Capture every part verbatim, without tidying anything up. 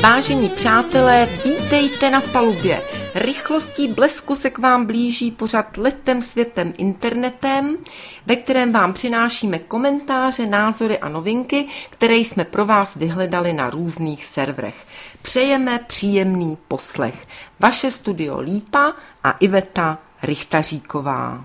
Vážení přátelé, vítejte na palubě. Rychlostí blesku se k vám blíží pořad Letem světem internetem, ve kterém vám přinášíme komentáře, názory a novinky, které jsme pro vás vyhledali na různých serverech. Přejeme příjemný poslech. Vaše studio Lípa a Iveta Richtaříková.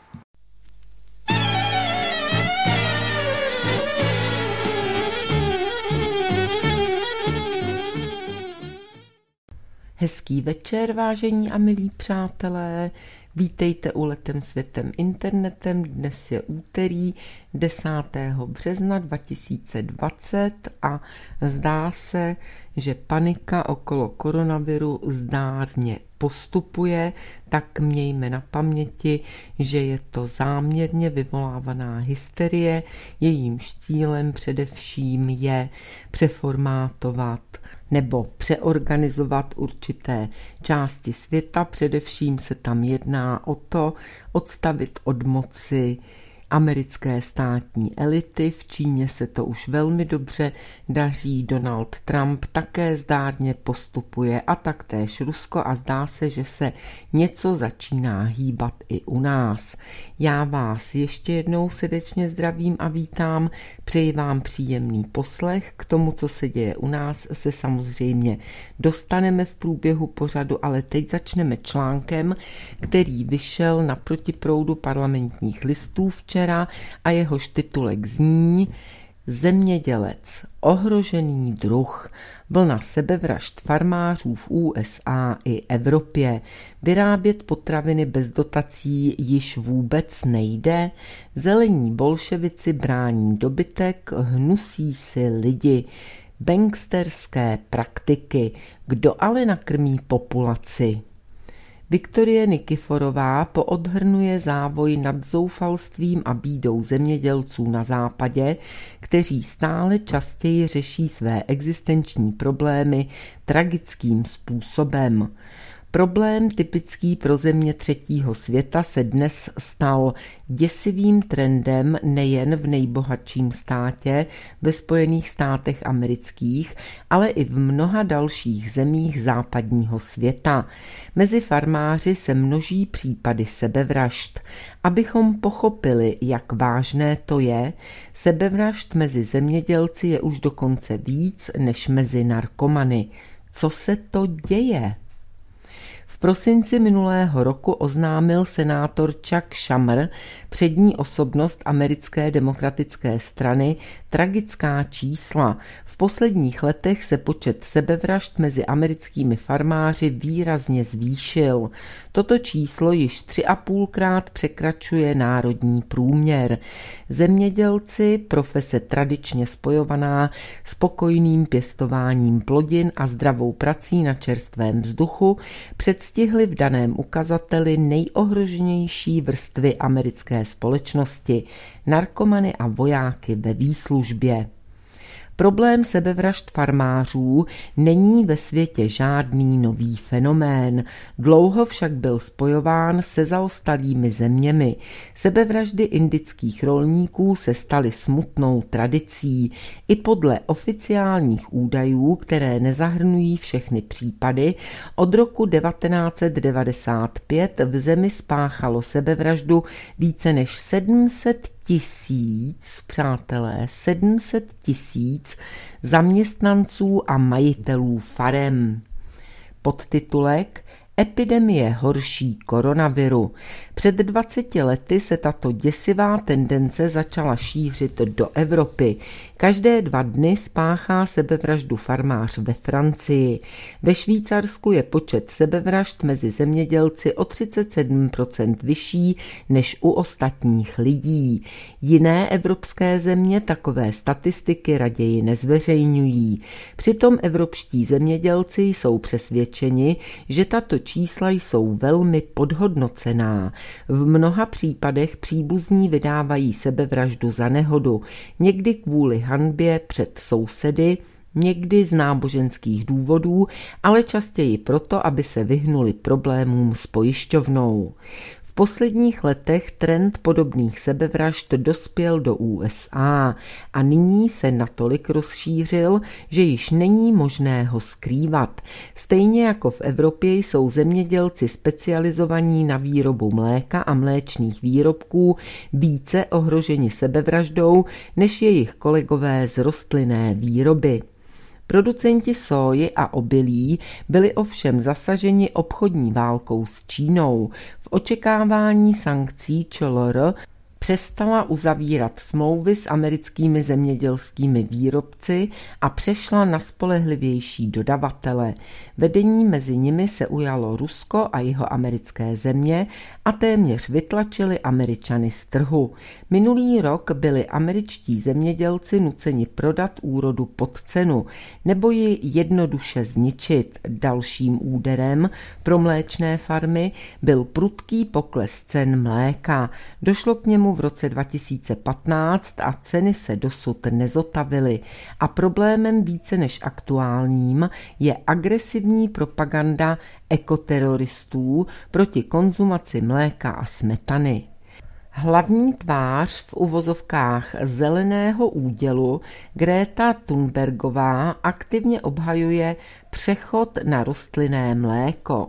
Hezký večer, vážení a milí přátelé. Vítejte u Letem světem internetem. Dnes je úterý desátého března dva tisíce dvacet a zdá se, že panika okolo koronaviru zdárně postupuje, tak mějme na paměti, že je to záměrně vyvolávaná hysterie, jejímž cílem především je přeformátovat nebo přeorganizovat určité části světa. Především se tam jedná o to odstavit od moci americké státní elity. V Číně se to už velmi dobře daří, Donald Trump také zdárně postupuje a taktéž Rusko a zdá se, že se něco začíná hýbat i u nás. Já vás ještě jednou srdečně zdravím a vítám, přeji vám příjemný poslech. K tomu, co se děje u nás, se samozřejmě dostaneme v průběhu pořadu, ale teď začneme článkem, který vyšel na protiproudu Parlamentních listů včera a jehož titulek zní Zemědělec, ohrožený druh, vlna sebevražd farmářů v U S A i Evropě. Vyrábět potraviny bez dotací již vůbec nejde. Zelení bolševici brání dobytek, hnusí si lidi. Banksterské praktiky. Kdo ale nakrmí populaci? Viktorie Nikiforová poodhrnuje závoj nad zoufalstvím a bídou zemědělců na západě, kteří stále častěji řeší své existenční problémy tragickým způsobem. Problém typický pro země třetího světa se dnes stal děsivým trendem nejen v nejbohatším státě, ve Spojených státech amerických, ale i v mnoha dalších zemích západního světa. Mezi farmáři se množí případy sebevražd. Abychom pochopili, jak vážné to je, sebevražd mezi zemědělci je už dokonce víc než mezi narkomany. Co se to děje? V prosinci minulého roku oznámil senátor Chuck Schumer, přední osobnost americké demokratické strany, tragická čísla. V posledních letech se počet sebevražd mezi americkými farmáři výrazně zvýšil. Toto číslo již tři a půlkrát překračuje národní průměr. Zemědělci, profese tradičně spojovaná s pokojným pěstováním plodin a zdravou prací na čerstvém vzduchu, předstihli v daném ukazateli nejohroženější vrstvy americké společnosti, narkomany a vojáky ve výslužbě. Problém sebevražd farmářů není ve světě žádný nový fenomén, dlouho však byl spojován se zaostalými zeměmi. Sebevraždy indických rolníků se staly smutnou tradicí. I podle oficiálních údajů, které nezahrnují všechny případy, od roku devatenáct set devadesát pět v zemi spáchalo sebevraždu více než sedm set tisíc, přátelé, sedm set tisíc zaměstnanců a majitelů farem. Podtitulek Epidemie horší koronaviru. Před dvaceti lety se tato děsivá tendence začala šířit do Evropy. Každé dva dny spáchá sebevraždu farmář ve Francii. Ve Švýcarsku je počet sebevražd mezi zemědělci o třicet sedm procent vyšší než u ostatních lidí. Jiné evropské země takové statistiky raději nezveřejňují. Přitom evropští zemědělci jsou přesvědčeni, že tato čísla jsou velmi podhodnocená. V mnoha případech příbuzní vydávají sebevraždu za nehodu, někdy kvůli hanbě před sousedy, někdy z náboženských důvodů, ale častěji proto, aby se vyhnuli problémům s pojišťovnou. V posledních letech trend podobných sebevražd dospěl do U S A a nyní se natolik rozšířil, že již není možné ho skrývat. Stejně jako v Evropě jsou zemědělci specializovaní na výrobu mléka a mléčných výrobků více ohroženi sebevraždou než jejich kolegové z rostlinné výroby. Producenti sóji a obilí byli ovšem zasaženi obchodní válkou s Čínou. V očekávání sankcí Č L R přestala uzavírat smlouvy s americkými zemědělskými výrobci a přešla na spolehlivější dodavatele. Vedení mezi nimi se ujalo Rusko a jeho americké země a téměř vytlačili Američany z trhu. Minulý rok byli američtí zemědělci nuceni prodat úrodu pod cenu nebo ji jednoduše zničit. Dalším úderem pro mléčné farmy byl prudký pokles cen mléka. Došlo k němu v roce dva tisíce patnáct a ceny se dosud nezotavily. A problémem více než aktuálním je agresivní propaganda ekoteroristů proti konzumaci mléka a smetany. Hlavní tvář v uvozovkách zeleného údělu Greta Thunbergová aktivně obhajuje přechod na rostlinné mléko.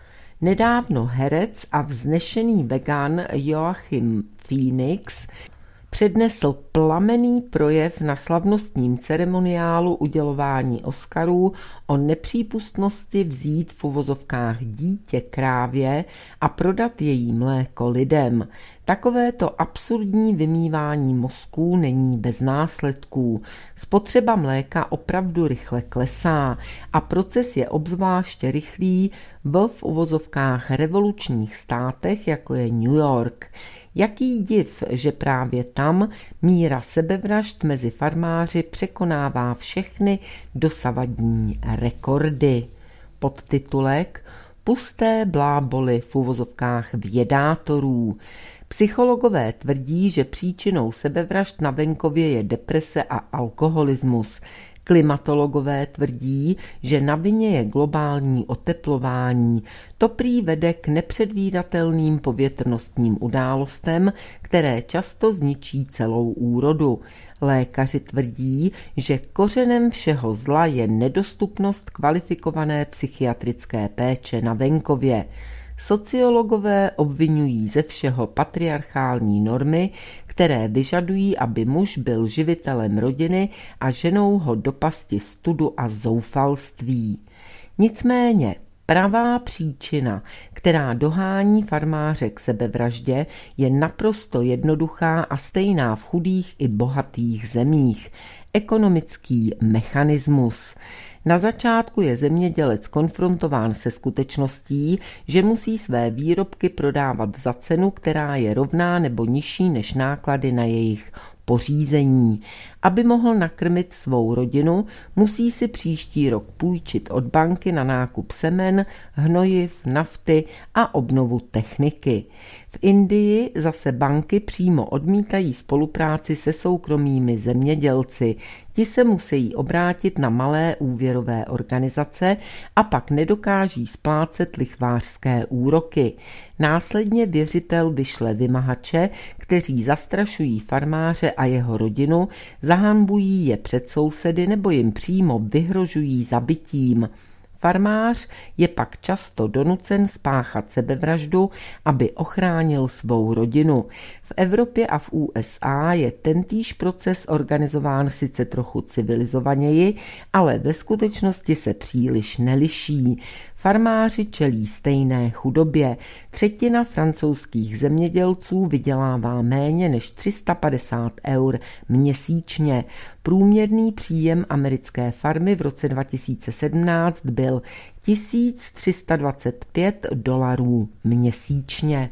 Nedávno herec a vznešený vegan Joachim Phoenix přednesl plamenný projev na slavnostním ceremoniálu udělování Oscarů o nepřípustnosti vzít v uvozovkách dítě krávě a prodat její mléko lidem. Takovéto absurdní vymývání mozků není bez následků. Spotřeba mléka opravdu rychle klesá a proces je obzvláště rychlý v v uvozovkách revolučních státech, jako je New York. Jaký div, že právě tam míra sebevražd mezi farmáři překonává všechny dosavadní rekordy. Podtitulek Pusté bláboly v uvozovkách vědátorů. Psychologové tvrdí, že příčinou sebevražd na venkově je deprese a alkoholismus. Klimatologové tvrdí, že na vině je globální oteplování. To prý vede k nepředvídatelným povětrnostním událostem, které často zničí celou úrodu. Lékaři tvrdí, že kořenem všeho zla je nedostupnost kvalifikované psychiatrické péče na venkově. Sociologové obvinují ze všeho patriarchální normy, které vyžadují, aby muž byl živitelem rodiny a ženou ho do pasti studu a zoufalství. Nicméně pravá příčina, která dohání farmáře k sebevraždě, je naprosto jednoduchá a stejná v chudých i bohatých zemích. Ekonomický mechanismus. Na začátku je zemědělec konfrontován se skutečností, že musí své výrobky prodávat za cenu, která je rovná nebo nižší než náklady na jejich pořízení. Aby mohl nakrmit svou rodinu, musí si příští rok půjčit od banky na nákup semen, hnojiv, nafty a obnovu techniky. V Indii zase banky přímo odmítají spolupráci se soukromými zemědělci. Ti se musí obrátit na malé úvěrové organizace a pak nedokáží splácet lichvářské úroky. Následně věřitel vyšle vymahače, kteří zastrašují farmáře a jeho rodinu, zahanbují je před sousedy nebo jim přímo vyhrožují zabitím. Farmář je pak často donucen spáchat sebevraždu, aby ochránil svou rodinu. V Evropě a v U S A je tentýž proces organizován sice trochu civilizovaněji, ale ve skutečnosti se příliš neliší. Farmáři čelí stejné chudobě. Třetina francouzských zemědělců vydělává méně než tři sta padesát eur měsíčně. Průměrný příjem americké farmy v roce dva tisíce sedmnáct byl tisíc tři sta dvacet pět dolarů měsíčně.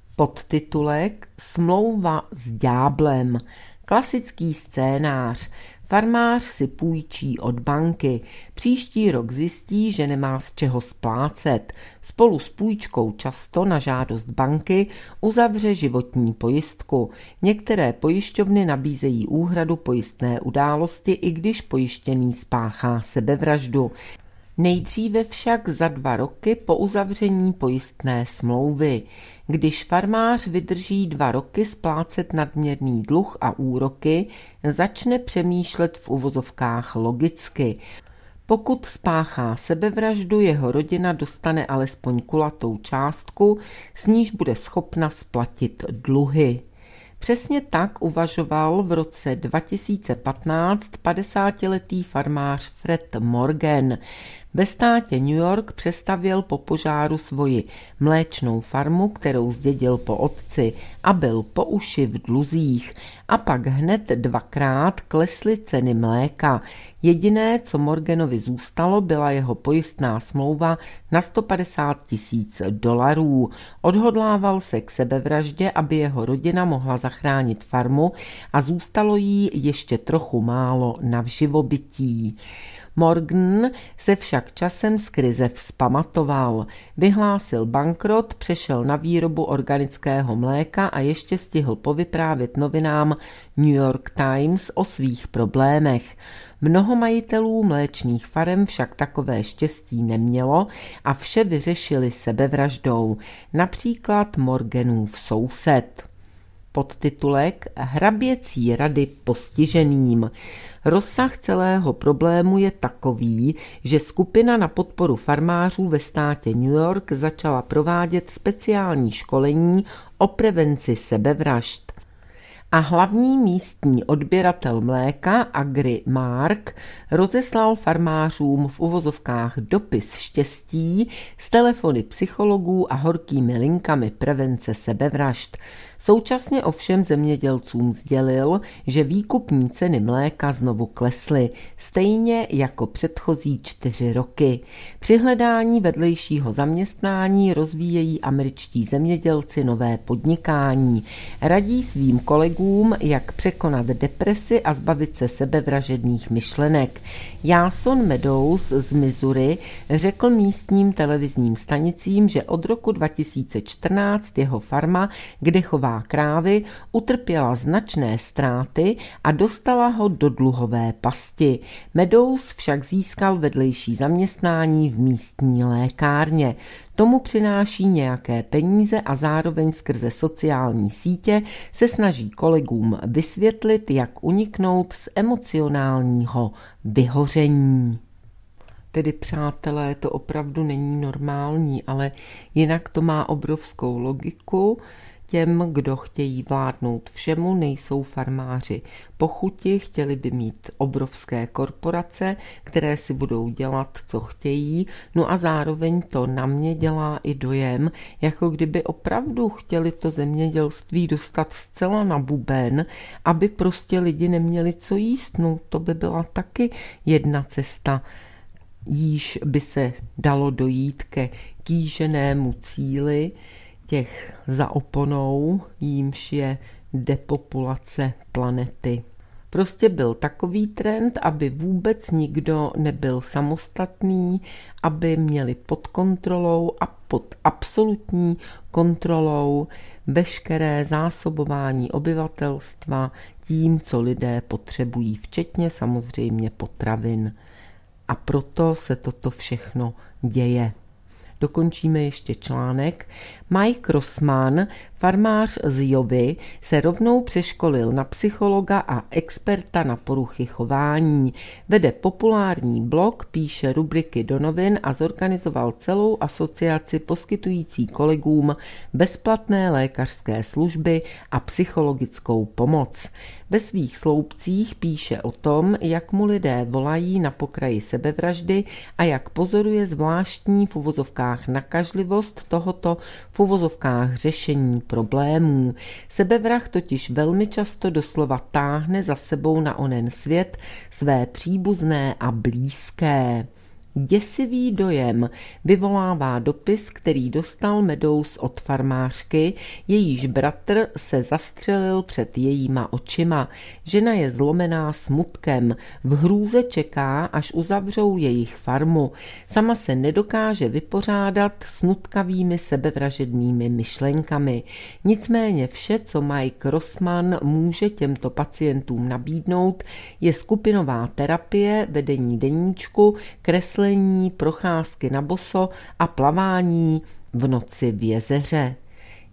Podtitulek Smlouva s ďáblem. Klasický scénář. Farmář si půjčí od banky. Příští rok zjistí, že nemá z čeho splácet. Spolu s půjčkou často na žádost banky uzavře životní pojistku. Některé pojišťovny nabízejí úhradu pojistné události, i když pojištěný spáchá sebevraždu. Nejdříve však za dva roky po uzavření pojistné smlouvy. Když farmář vydrží dva roky splácet nadměrný dluh a úroky, začne přemýšlet v uvozovkách logicky. Pokud spáchá sebevraždu, jeho rodina dostane alespoň kulatou částku, s níž bude schopna splatit dluhy. Přesně tak uvažoval v roce dva tisíce patnáct padesátiletý farmář Fred Morgan. Ve státě New York přestavěl po požáru svoji mléčnou farmu, kterou zdědil po otci, a byl po uši v dluzích. A pak hned dvakrát klesly ceny mléka. Jediné, co Morganovi zůstalo, byla jeho pojistná smlouva na sto padesát tisíc dolarů. Odhodlával se k sebevraždě, aby jeho rodina mohla zachránit farmu a zůstalo jí ještě trochu málo na živobytí. Morgan se však časem z krize vzpamatoval. Vyhlásil bankrot, přešel na výrobu organického mléka a ještě stihl povyprávět novinám New York Times o svých problémech. Mnoho majitelů mléčných farem však takové štěstí nemělo a vše vyřešili sebevraždou, například Morganův soused. Podtitulek Hraběcí rady postiženým. Rozsah celého problému je takový, že skupina na podporu farmářů ve státě New York začala provádět speciální školení o prevenci sebevražd. A hlavní místní odběratel mléka Agri Mark rozeslal farmářům v uvozovkách dopis štěstí s telefony psychologů a horkými linkami prevence sebevražd. Současně ovšem zemědělcům sdělil, že výkupní ceny mléka znovu klesly, stejně jako předchozí čtyři roky. Při hledání vedlejšího zaměstnání rozvíjejí američtí zemědělci nové podnikání. Radí svým kolegům, jak překonat depresi a zbavit se sebevražedných myšlenek. Jason Meadows z Missouri řekl místním televizním stanicím, že od roku dva tisíce čtrnáct jeho farma, kde chová krávy, utrpěla značné ztráty a dostala ho do dluhové pasti. Meadows však získal vedlejší zaměstnání v místní lékárně. Tomu přináší nějaké peníze a zároveň skrze sociální sítě se snaží kolegům vysvětlit, jak uniknout z emocionálního vyhoření. Tedy, přátelé, to opravdu není normální, ale jinak to má obrovskou logiku. Těm, kdo chtějí vládnout všemu, nejsou farmáři po chuti, chtěli by mít obrovské korporace, které si budou dělat, co chtějí, no a zároveň to na mě dělá i dojem, jako kdyby opravdu chtěli to zemědělství dostat zcela na buben, aby prostě lidi neměli co jíst, no to by byla taky jedna cesta, jíž by se dalo dojít ke kýženému cíli, těch za oponou, jímž je depopulace planety. Prostě byl takový trend, aby vůbec nikdo nebyl samostatný, aby měli pod kontrolou a pod absolutní kontrolou veškeré zásobování obyvatelstva tím, co lidé potřebují, včetně samozřejmě potravin. A proto se toto všechno děje. Dokončíme ještě článek. Mike Rossman, farmář z Jovy, se rovnou přeškolil na psychologa a experta na poruchy chování. Vede populární blog, píše rubriky do novin a zorganizoval celou asociaci poskytující kolegům bezplatné lékařské služby a psychologickou pomoc. Ve svých sloupcích píše o tom, jak mu lidé volají na pokraji sebevraždy a jak pozoruje zvláštní v uvozovkách nakažlivost tohoto v uvozovkách řešení problémů. Sebevrah totiž velmi často doslova táhne za sebou na onen svět své příbuzné a blízké. Děsivý dojem vyvolává dopis, který dostal Meadows od farmářky, jejíž bratr se zastřelil před jejíma očima. Žena je zlomená smutkem, v hrůze čeká, až uzavřou jejich farmu. Sama se nedokáže vypořádat s nutkavými sebevražednými myšlenkami. Nicméně vše, co Mike Rossman může těmto pacientům nabídnout, je skupinová terapie, vedení deníčku, kreslení, procházky na boso a plavání v noci v jezeře.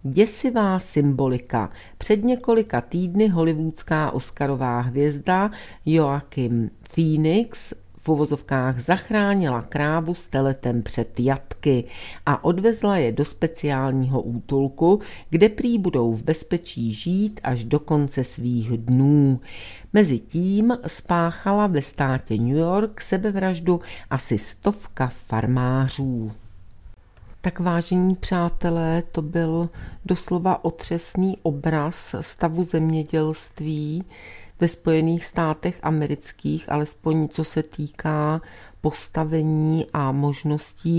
Děsivá symbolika. Před několika týdny hollywoodská oscarová hvězda Joaquin Phoenix v uvozovkách zachránila krávu s teletem před jatky a odvezla je do speciálního útulku, kde prý budou v bezpečí žít až do konce svých dnů. Mezitím spáchala ve státě New York sebevraždu asi stovka farmářů. Tak vážení přátelé, to byl doslova otřesný obraz stavu zemědělství ve Spojených státech amerických, alespoň co se týká postavení a možností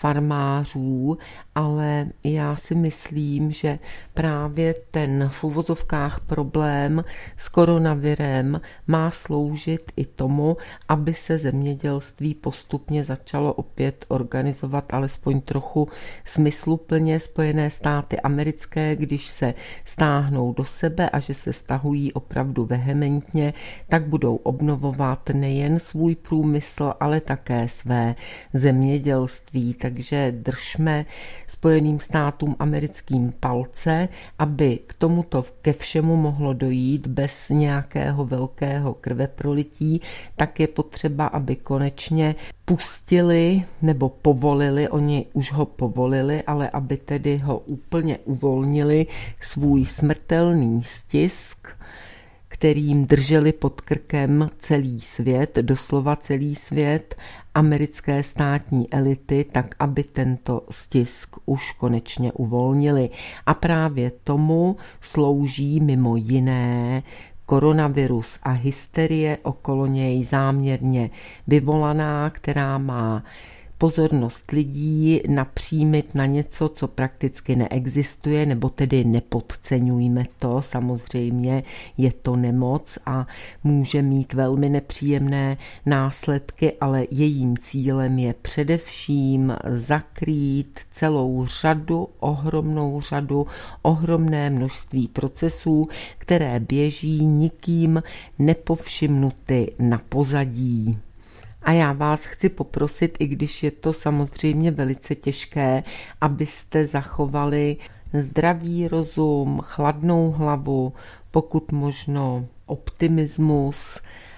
farmářů, ale já si myslím, že právě ten v uvozovkách problém s koronavirem má sloužit i tomu, aby se zemědělství postupně začalo opět organizovat alespoň trochu smysluplně. Spojené státy americké, když se stáhnou do sebe a že se stahují opravdu vehementně, tak budou obnovovat nejen svůj průmysl, ale také své zemědělství. Takže držme Spojeným státům americkým palce, aby k tomuto ke všemu mohlo dojít bez nějakého velkého krveprolití, tak je potřeba, aby konečně pustili nebo povolili, oni už ho povolili, ale aby tedy ho úplně uvolnili, svůj smrtelný stisk, kterým drželi pod krkem celý svět, doslova celý svět, americké státní elity, tak aby tento stisk už konečně uvolnili. A právě tomu slouží mimo jiné koronavirus a hysterie okolo něj záměrně vyvolaná, která má pozornost lidí napřímit na něco, co prakticky neexistuje, nebo tedy nepodceňujme to, samozřejmě je to nemoc a může mít velmi nepříjemné následky, ale jejím cílem je především zakrýt celou řadu, ohromnou řadu, ohromné množství procesů, které běží nikým nepovšimnuty na pozadí. A já vás chci poprosit, i když je to samozřejmě velice těžké, abyste zachovali zdravý rozum, chladnou hlavu, pokud možno optimismus,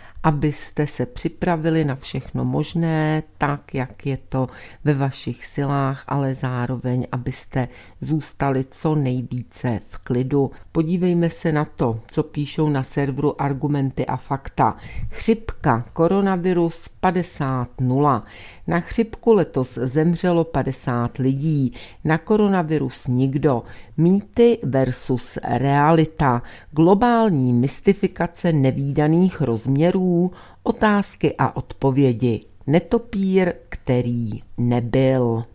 abyste se připravili na všechno možné, tak, jak je to ve vašich silách, ale zároveň, abyste zůstali co nejvíce v klidu. Podívejme se na to, co píšou na serveru Argumenty a fakta. Chřipka, koronavirus padesát nula. Na chřipku letos zemřelo padesát lidí, na koronavirus nikdo. Mýty versus realita, globální mystifikace nevídaných rozměrů, otázky a odpovědi. Netopír, který nebyl.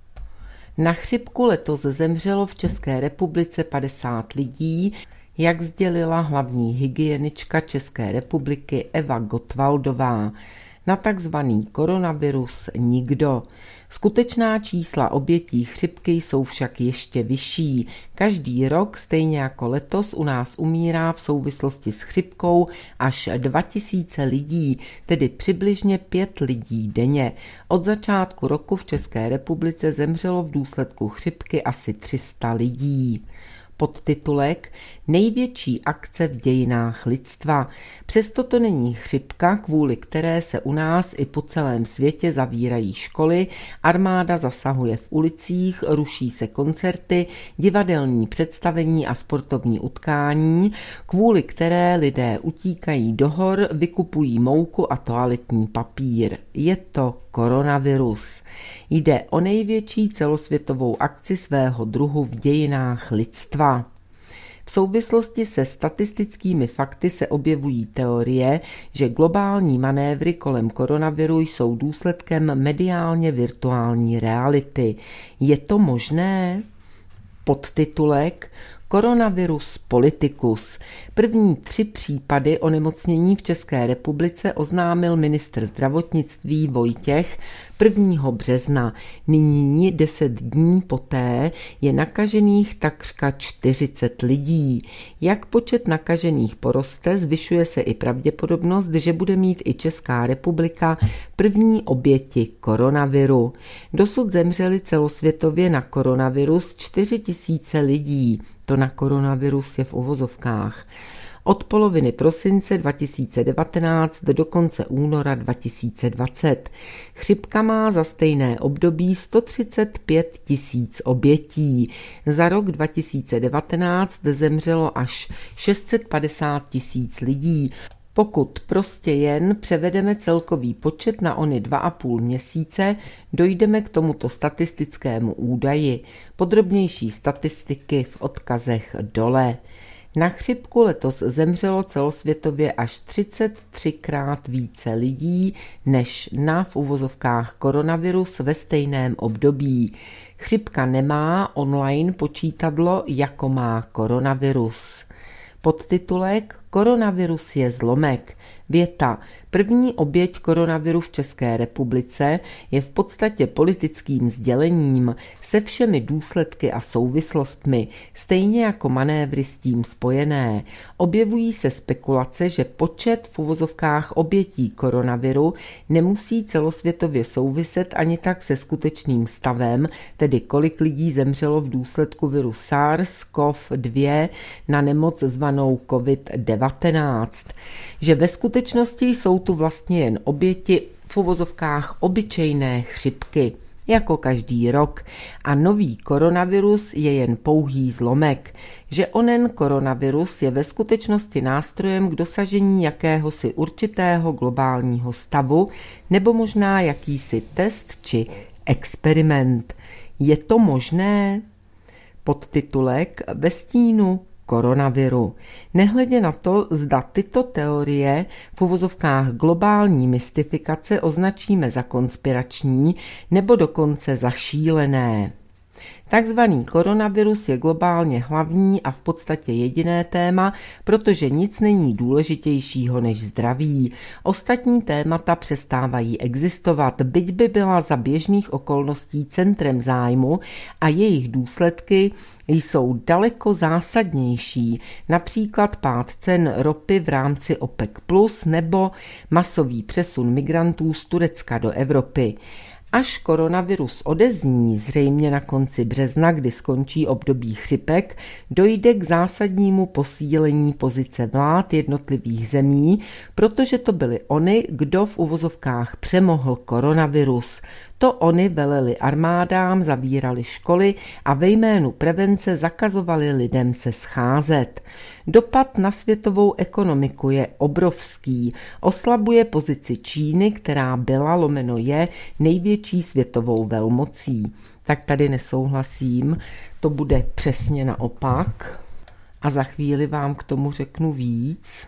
Na chřipku letos zemřelo v České republice padesát lidí, jak sdělila hlavní hygienička České republiky Eva Gottwaldová. Na takzvaný koronavirus nikdo. Skutečná čísla obětí chřipky jsou však ještě vyšší. Každý rok, stejně jako letos, u nás umírá v souvislosti s chřipkou až dva tisíce lidí, tedy přibližně pět lidí denně. Od začátku roku v České republice zemřelo v důsledku chřipky asi tři sta lidí. Podtitulek Největší akce v dějinách lidstva. Přesto to není chřipka, kvůli které se u nás i po celém světě zavírají školy, armáda zasahuje v ulicích, ruší se koncerty, divadelní představení a sportovní utkání, kvůli které lidé utíkají do hor, vykupují mouku a toaletní papír. Je to koronavirus. Jde o největší celosvětovou akci svého druhu v dějinách lidstva. V souvislosti se statistickými fakty se objevují teorie, že globální manévry kolem koronaviru jsou důsledkem mediálně virtuální reality. Je to možné? Podtitulek Koronavirus politicus. První tři případy onemocnění v České republice oznámil ministr zdravotnictví Vojtěch prvního března. Nyní, deset dní poté, je nakažených takřka čtyřicet lidí. Jak počet nakažených poroste, zvyšuje se i pravděpodobnost, že bude mít i Česká republika první oběti koronaviru. Dosud zemřeli celosvětově na koronavirus čtyři tisíce lidí. To na koronavirus je v uvozovkách. Od poloviny prosince dva tisíce devatenáct do konce února dva tisíce dvacet. Chřipka má za stejné období sto třicet pět tisíc obětí. Za rok dva tisíce devatenáct zemřelo až šest set padesát tisíc lidí. Pokud prostě jen převedeme celkový počet na ony dva a půl měsíce, dojdeme k tomuto statistickému údaji. Podrobnější statistiky v odkazech dole. Na chřipku letos zemřelo celosvětově až třicet třikrát více lidí než na v uvozovkách koronavirus ve stejném období. Chřipka nemá online počítadlo, jako má koronavirus. Podtitulek Koronavirus je zlomek. Věta. První oběť koronaviru v České republice je v podstatě politickým sdělením se všemi důsledky a souvislostmi, stejně jako manévry s tím spojené. Objevují se spekulace, že počet v uvozovkách obětí koronaviru nemusí celosvětově souviset ani tak se skutečným stavem, tedy kolik lidí zemřelo v důsledku viru SARS-C o V dva na nemoc zvanou covid devatenáct. Že ve skutečnosti jsou tu vlastně jen oběti v uvozovkách obyčejné chřipky, jako každý rok, a nový koronavirus je jen pouhý zlomek, že onen koronavirus je ve skutečnosti nástrojem k dosažení jakéhosi určitého globálního stavu nebo možná jakýsi test či experiment. Je to možné? Podtitulek Ve stínu koronaviru. Nehledě na to, zda tyto teorie v uvozovkách globální mystifikace označíme za konspirační nebo dokonce za šílené. Takzvaný koronavirus je globálně hlavní a v podstatě jediné téma, protože nic není důležitějšího než zdraví. Ostatní témata přestávají existovat, byť by byla za běžných okolností centrem zájmu a jejich důsledky jsou daleko zásadnější, například pád cen ropy v rámci OPEC plus nebo masový přesun migrantů z Turecka do Evropy. Až koronavirus odezní, zřejmě na konci března, kdy skončí období chřipek, dojde k zásadnímu posílení pozice vlád jednotlivých zemí, protože to byly oni, kdo v uvozovkách přemohl koronavirus. To oni veleli armádám, zavírali školy a ve jménu prevence zakazovali lidem se scházet. Dopad na světovou ekonomiku je obrovský, oslabuje pozici Číny, která byla lomeno je největší světovou velmocí. Tak tady nesouhlasím, to bude přesně naopak a za chvíli vám k tomu řeknu víc.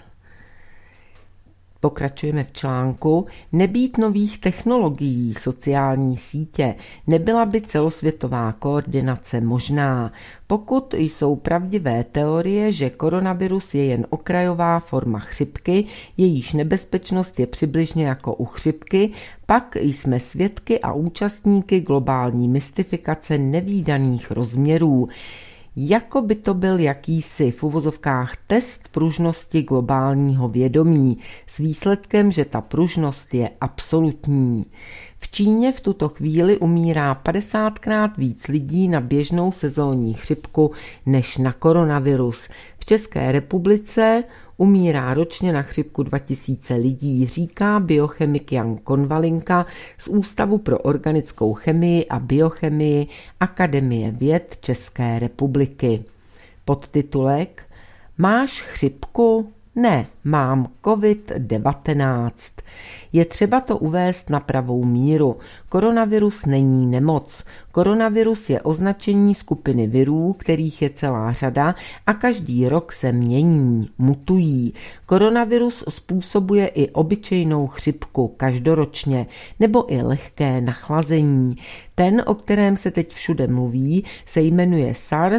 Pokračujeme v článku. Nebýt nových technologií, sociální sítě, nebyla by celosvětová koordinace možná. Pokud jsou pravdivé teorie, že koronavirus je jen okrajová forma chřipky, jejíž nebezpečnost je přibližně jako u chřipky, pak jsme svědky a účastníky globální mystifikace nevídaných rozměrů. Jako by to byl jakýsi v uvozovkách test pružnosti globálního vědomí s výsledkem, že ta pružnost je absolutní. V Číně v tuto chvíli umírá padesátkrát víc lidí na běžnou sezónní chřipku než na koronavirus. V České republice umírá ročně na chřipku dva tisíce lidí, říká biochemik Jan Konvalinka z Ústavu pro organickou chemii a biochemii Akademie věd České republiky. Podtitulek Máš chřipku? Ne, mám covid devatenáct. Je třeba to uvést na pravou míru. Koronavirus není nemoc. Koronavirus je označení skupiny virů, kterých je celá řada a každý rok se mění, mutují. Koronavirus způsobuje i obyčejnou chřipku každoročně nebo i lehké nachlazení. Ten, o kterém se teď všude mluví, se jmenuje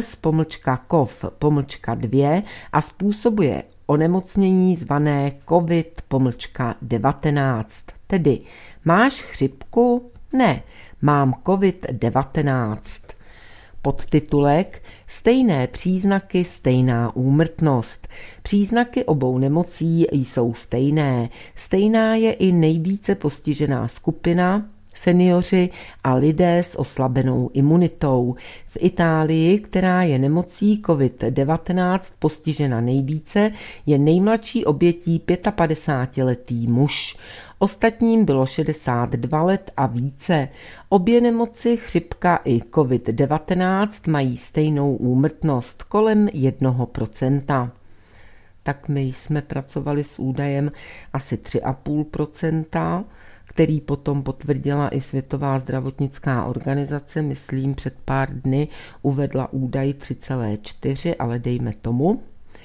SARS-CoV dva a způsobuje onemocnění zvané covid devatenáct. Tedy máš chřipku? Ne, mám covid devatenáct. Podtitulek Stejné příznaky, stejná úmrtnost. Příznaky obou nemocí jsou stejné. Stejná je i nejvíce postižená skupina, seniori a lidé s oslabenou imunitou. V Itálii, která je nemocí covid devatenáct postižena nejvíce, je nejmladší obětí padesátipětiletý muž. Ostatním bylo šedesát dva let a více. Obě nemoci, chřipka i covid devatenáct, mají stejnou úmrtnost kolem jednoho procenta. Tak my jsme pracovali s údajem asi tři a půl procenta, který potom potvrdila i Světová zdravotnická organizace, myslím před pár dny uvedla údaj tři celá čtyři, ale dejme tomu.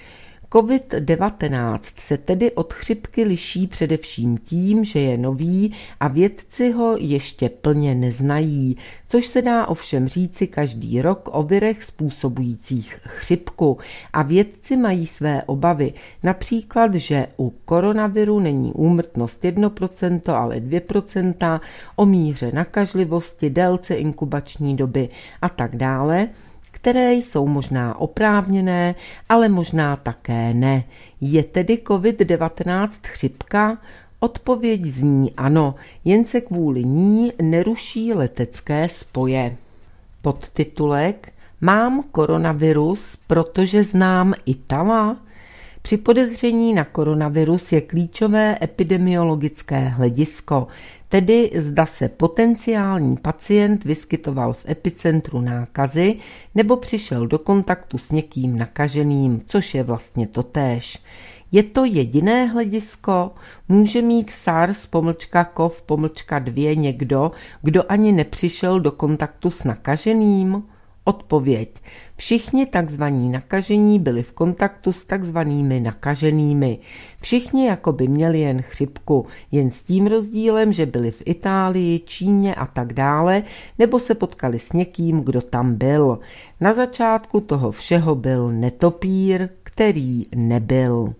covid devatenáct se tedy od chřipky liší především tím, že je nový a vědci ho ještě plně neznají, což se dá ovšem říci každý rok o virech způsobujících chřipku. A vědci mají své obavy, například, že u koronaviru není úmrtnost jedno procento, ale dvě procenta, o míře nakažlivosti, délce inkubační doby a tak dále, které jsou možná oprávněné, ale možná také ne. Je tedy covid devatenáct chřipka? Odpověď zní ano, jen se kvůli ní neruší letecké spoje. Podtitulek Mám koronavirus, protože znám Itala? Při podezření na koronavirus je klíčové epidemiologické hledisko, tedy zda se potenciální pacient vyskytoval v epicentru nákazy nebo přišel do kontaktu s někým nakaženým, což je vlastně totéž. Je to jediné hledisko? Může mít SARS-CoV dva někdo, kdo ani nepřišel do kontaktu s nakaženým? Odpověď. Všichni takzvaní nakažení byli v kontaktu s takzvanými nakaženými. Všichni jako by měli jen chřipku, jen s tím rozdílem, že byli v Itálii, Číně a tak dále, nebo se potkali s někým, kdo tam byl. Na začátku toho všeho byl netopír, který nebyl.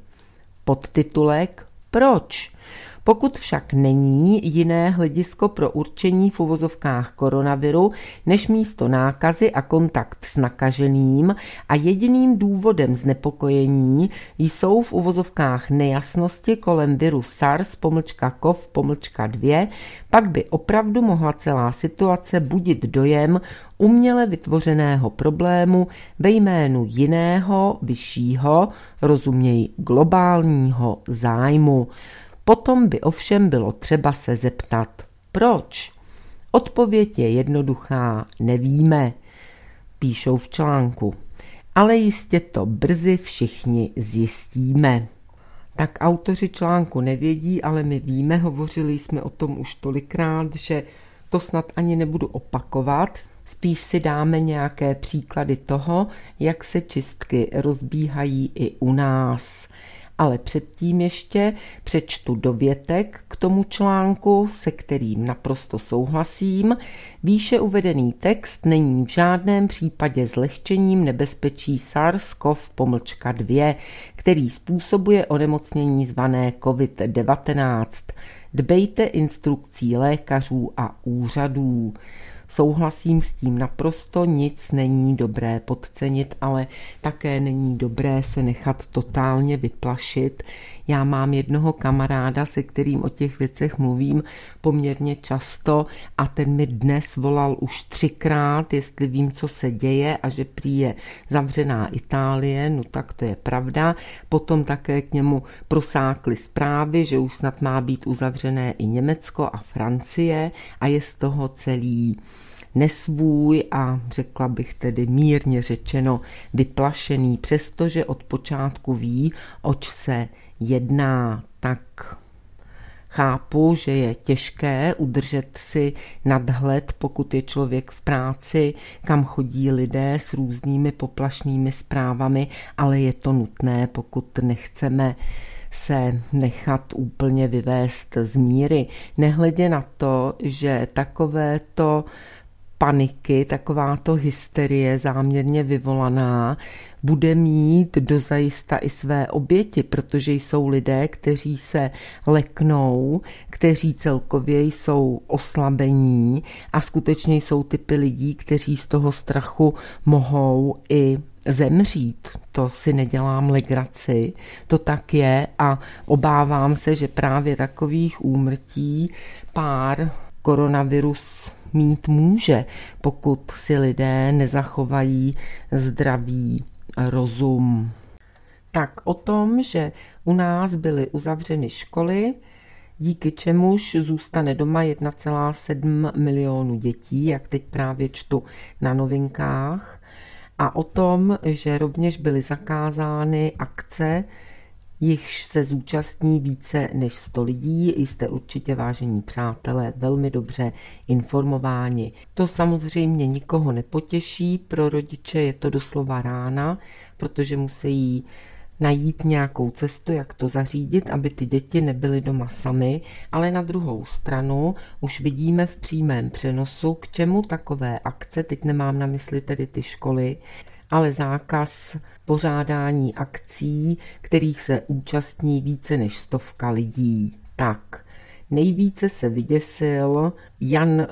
Podtitulek Proč? Pokud však není jiné hledisko pro určení v uvozovkách koronaviru než místo nákazy a kontakt s nakaženým a jediným důvodem znepokojení jsou v uvozovkách nejasnosti kolem viru SARS-CoV dva, pak by opravdu mohla celá situace budit dojem uměle vytvořeného problému ve jménu jiného, vyššího, rozuměj globálního zájmu. Potom by ovšem bylo třeba se zeptat, proč? Odpověď je jednoduchá, nevíme, píšou v článku, ale jistě to brzy všichni zjistíme. Tak autoři článku nevědí, ale my víme, hovořili jsme o tom už tolikrát, že to snad ani nebudu opakovat, spíš si dáme nějaké příklady toho, jak se čistky rozbíhají i u nás. Ale předtím ještě přečtu dovětek k tomu článku, se kterým naprosto souhlasím. Výše uvedený text není v žádném případě zlehčením nebezpečí SARS-CoV dva, který způsobuje onemocnění zvané covid devatenáct. Dbejte instrukcí lékařů a úřadů. Souhlasím s tím naprosto, nic není dobré podcenit, ale také není dobré se nechat totálně vyplašit. Já mám jednoho kamaráda, se kterým o těch věcech mluvím poměrně často a ten mi dnes volal už třikrát, jestli vím, co se děje a že prý je zavřená Itálie, no tak to je pravda. Potom také k němu prosákly zprávy, že už snad má být uzavřené i Německo a Francie a je z toho celý nesvůj a řekla bych tedy mírně řečeno vyplašený, přestože od počátku ví, oč se jedná. Tak chápu, že je těžké udržet si nadhled, pokud je člověk v práci, kam chodí lidé s různými poplašnými zprávami, ale je to nutné, pokud nechceme se nechat úplně vyvést z míry. Nehledě na to, že takovéto paniky, takováto hysterie záměrně vyvolaná bude mít dozajista i své oběti, protože jsou lidé, kteří se leknou, kteří celkově jsou oslabení a skutečně jsou typy lidí, kteří z toho strachu mohou i zemřít. To si nedělám legraci, to tak je a obávám se, že právě takových úmrtí pár koronavirus mít může, pokud si lidé nezachovají zdravý rozum. Tak o tom, že u nás byly uzavřeny školy, díky čemuž zůstane doma jedna celá sedm milionu dětí, jak teď právě čtu na novinkách, a o tom, že rovněž byly zakázány akce, jichž se zúčastní více než sto lidí, jste určitě, vážení přátelé, velmi dobře informováni. To samozřejmě nikoho nepotěší, pro rodiče je to doslova rána, protože musí najít nějakou cestu, jak to zařídit, aby ty děti nebyly doma samy, ale na druhou stranu už vidíme v přímém přenosu, k čemu takové akce, teď nemám na mysli tedy ty školy, ale zákaz pořádání akcí, kterých se účastní více než stovka lidí. Tak, nejvíce se vyděsil Jan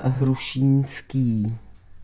Hrušínský.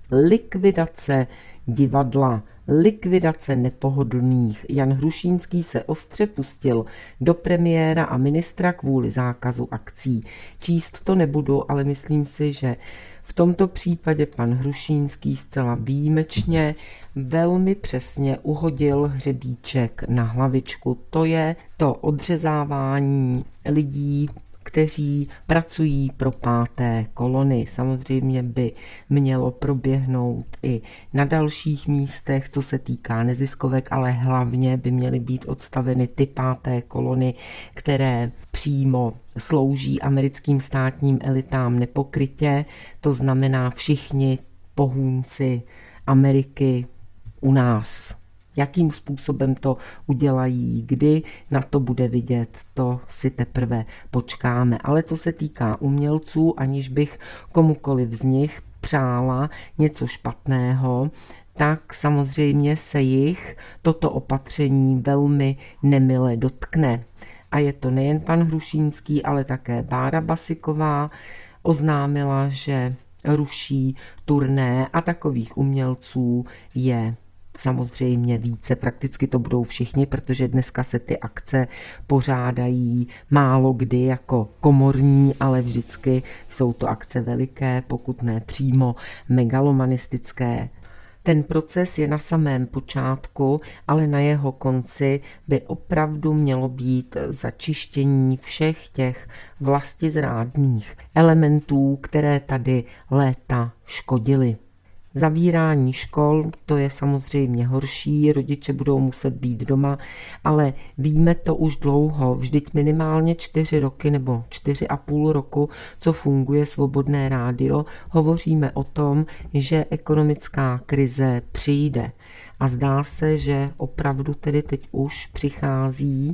Likvidace divadla, likvidace nepohodlných. Jan Hrušínský se ostře pustil do premiéra a ministra kvůli zákazu akcí. Číst to nebudu, ale myslím si, že v tomto případě pan Hrušínský zcela výjimečně velmi přesně uhodil hřebíček na hlavičku. To je to odřezávání lidí, kteří pracují pro páté kolony. Samozřejmě by mělo proběhnout i na dalších místech, co se týká neziskovek, ale hlavně by měly být odstaveny ty páté kolony, které přímo slouží americkým státním elitám nepokrytě, to znamená všichni pohůnci Ameriky u nás. Jakým způsobem to udělají, kdy na to bude vidět, to si teprve počkáme. Ale co se týká umělců, aniž bych komukoliv z nich přála něco špatného, tak samozřejmě se jich toto opatření velmi nemile dotkne. A je to nejen pan Hrušínský, ale také Bára Basiková oznámila, že ruší turné a takových umělců je samozřejmě více, prakticky to budou všichni, protože dneska se ty akce pořádají málo kdy jako komorní, ale vždycky jsou to akce veliké, pokud ne přímo megalomanistické. Ten proces je na samém počátku, ale na jeho konci by opravdu mělo být začištění všech těch vlastizrádných elementů, které tady léta škodily. Zavírání škol, to je samozřejmě horší, rodiče budou muset být doma, ale víme to už dlouho, vždyť minimálně čtyři roky nebo čtyři a půl roku, co funguje Svobodné rádio, hovoříme o tom, že ekonomická krize přijde. A zdá se, že opravdu tedy teď už přichází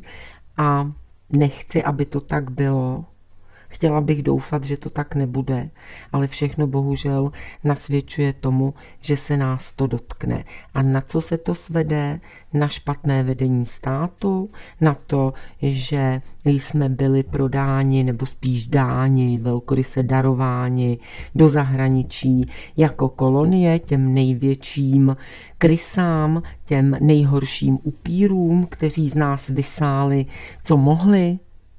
a nechci, aby to tak bylo. Chtěla bych doufat, že to tak nebude, ale všechno bohužel nasvědčuje tomu, že se nás to dotkne. A na co se to svede? Na špatné vedení státu, na to, že jsme byli prodáni nebo spíš dáni, velkoryse darováni do zahraničí jako kolonie těm největším krysám, těm nejhorším upírům, kteří z nás vysáli, co mohli?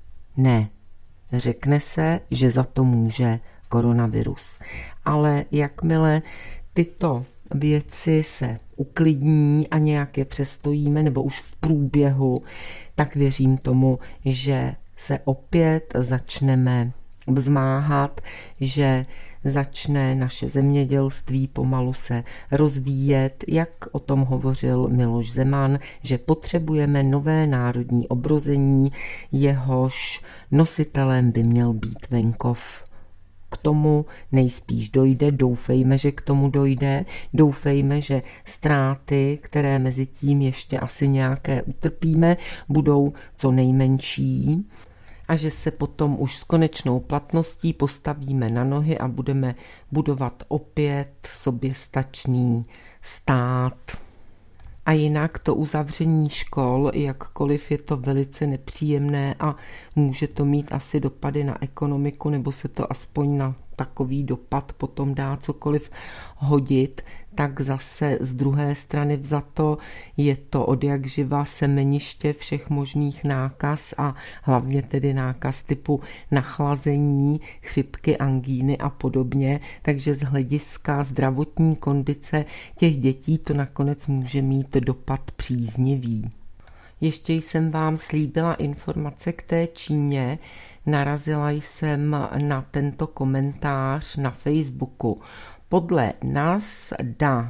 Ne. Řekne se, že za to může koronavirus. Ale jakmile tyto věci se uklidní a nějak je přestojíme, nebo už v průběhu, tak věřím tomu, že se opět začneme vzmáhat, že začne naše zemědělství pomalu se rozvíjet, jak o tom hovořil Miloš Zeman, že potřebujeme nové národní obrození, jehož nositelem by měl být venkov. K tomu nejspíš dojde, doufejme, že k tomu dojde, doufejme, že ztráty, které mezi tím ještě asi nějaké utrpíme, budou co nejmenší a že se potom už s konečnou platností postavíme na nohy a budeme budovat opět soběstačný stát. A jinak to uzavření škol, jakkoliv je to velice nepříjemné a může to mít asi dopady na ekonomiku, nebo se to aspoň na takový dopad potom dá cokoliv hodit, tak zase z druhé strany vzato je to odjakživa semeniště všech možných nákaz a hlavně tedy nákaz typu nachlazení, chřipky, angíny a podobně, takže z hlediska zdravotní kondice těch dětí to nakonec může mít dopad příznivý. Ještě jsem vám slíbila informace k té Číně, narazila jsem na tento komentář na Facebooku. Podle NASDAQ,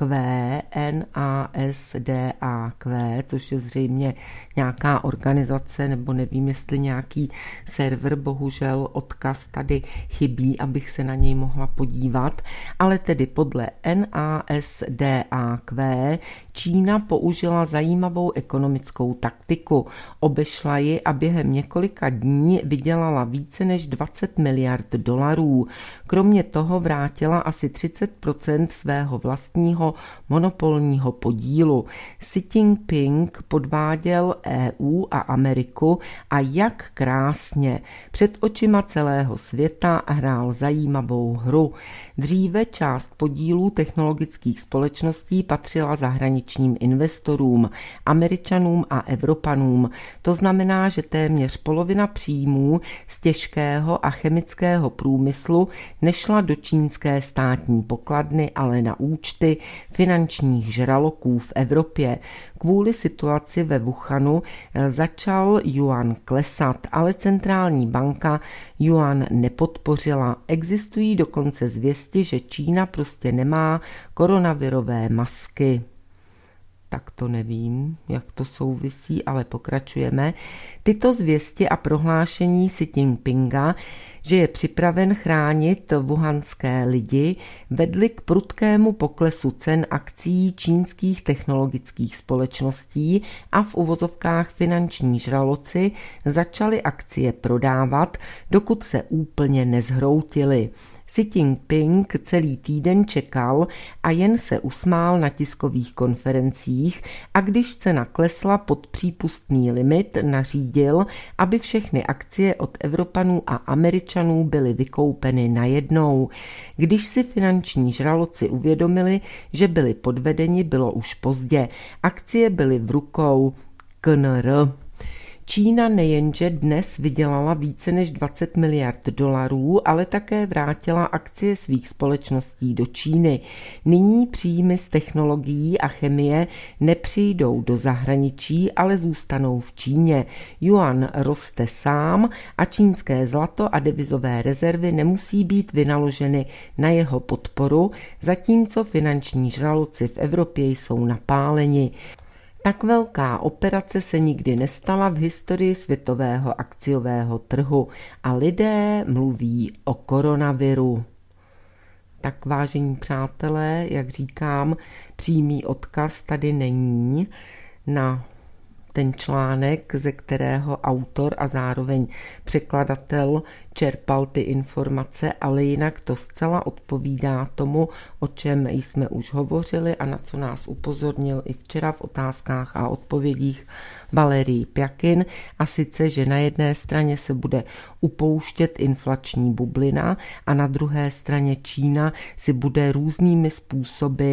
N A S D A Q, což je zřejmě nějaká organizace, nebo nevím, jestli nějaký server, bohužel odkaz tady chybí, abych se na něj mohla podívat, ale tedy podle N A S D A Q Čína použila zajímavou ekonomickou taktiku. Obešla ji a během několika dní vydělala více než dvacet miliard dolarů. Kromě toho vrátila asi třicet procent svého vlastního monopolního podílu. Xi Jinping podváděl E U a Ameriku a jak krásně. Před očima celého světa hrál zajímavou hru. Dříve část podílů technologických společností patřila zahraničním investorům, Američanům a Evropanům. To znamená, že téměř polovina příjmů z těžkého a chemického průmyslu nešla do čínské státní pokladny, ale na účty finančních žraloků v Evropě. Kvůli situaci ve Wuhanu začal juan klesat, ale centrální banka juan nepodpořila. Existují dokonce zvěsti, že Čína prostě nemá koronavirové masky. Tak to nevím, jak to souvisí, ale pokračujeme. Tyto zvěsti a prohlášení Xi Jinpinga, že je připraven chránit wuhanské lidi, vedly k prudkému poklesu cen akcií čínských technologických společností a v uvozovkách finanční žraloci začaly akcie prodávat, dokud se úplně nezhroutily. Xi Jinping celý týden čekal a jen se usmál na tiskových konferencích a když cena klesla pod přípustný limit, nařídil, aby všechny akcie od Evropanů a Američanů byly vykoupeny najednou. Když si finanční žraloci uvědomili, že byli podvedeni, bylo už pozdě. Akcie byly v rukou K N R. Čína nejenže dnes vydělala více než dvacet miliard dolarů, ale také vrátila akcie svých společností do Číny. Nyní příjmy z technologií a chemie nepřijdou do zahraničí, ale zůstanou v Číně. Juan roste sám a čínské zlato a devizové rezervy nemusí být vynaloženy na jeho podporu, zatímco finanční žraloci v Evropě jsou napáleni. Tak velká operace se nikdy nestala v historii světového akciového trhu a lidé mluví o koronaviru. Tak vážení přátelé, jak říkám, přímý odkaz tady není na ten článek, ze kterého autor a zároveň překladatel čerpal ty informace, ale jinak to zcela odpovídá tomu, o čem jsme už hovořili a na co nás upozornil i včera v otázkách a odpovědích Valerij Pjakin, a sice, že na jedné straně se bude upouštět inflační bublina a na druhé straně Čína si bude různými způsoby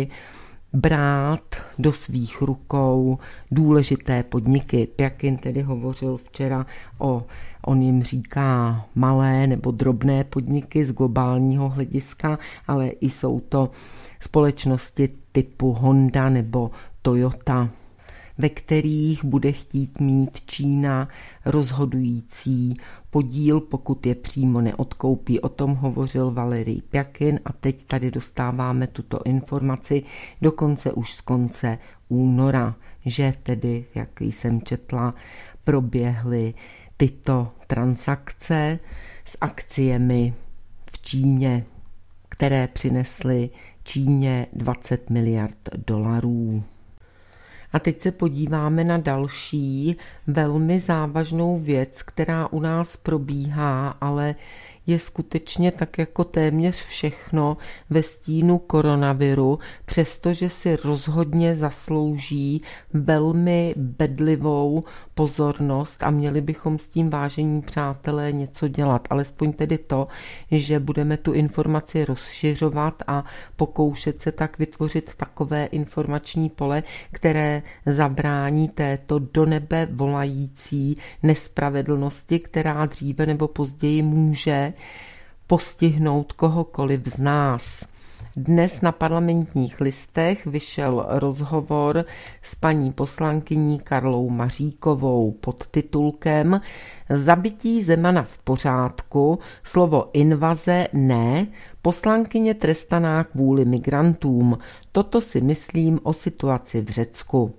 brát do svých rukou důležité podniky. Pjakin tedy hovořil včera o, on jim říká malé nebo drobné podniky z globálního hlediska, ale i jsou to společnosti typu Honda nebo Toyota. ve kterých bude chtít mít Čína rozhodující podíl, pokud je přímo neodkoupí. O tom hovořil Valerij Pjakin a teď tady dostáváme tuto informaci dokonce už z konce února, že tedy, jak jsem četla, proběhly tyto transakce s akciemi v Číně, které přinesly Číně dvacet miliard dolarů. A teď se podíváme na další velmi závažnou věc, která u nás probíhá, ale je skutečně tak jako téměř všechno ve stínu koronaviru, přestože si rozhodně zaslouží velmi bedlivou pozornost a měli bychom s tím, vážení přátelé, něco dělat. Alespoň tedy to, že budeme tu informaci rozšiřovat a pokoušet se tak vytvořit takové informační pole, které zabrání této do nebe volající nespravedlnosti, která dříve nebo později může postihnout kohokoliv z nás. Dnes na Parlamentních listech vyšel rozhovor s paní poslankyní Karlou Maříkovou pod titulkem Zabití Zemana v pořádku, slovo invaze ne, poslankyně trestaná kvůli migrantům. Toto si myslím o situaci v Řecku.